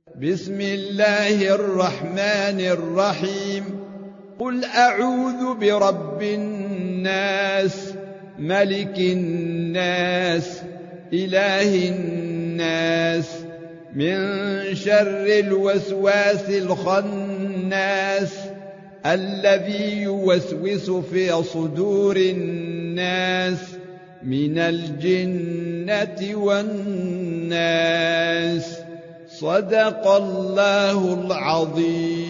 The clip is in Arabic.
بسم الله الرحمن الرحيم. قل أعوذ برب الناس، ملك الناس، إله الناس، من شر الوسواس الخناس، الذي يوسوس في صدور الناس من الجنة والناس. صدق الله العظيم.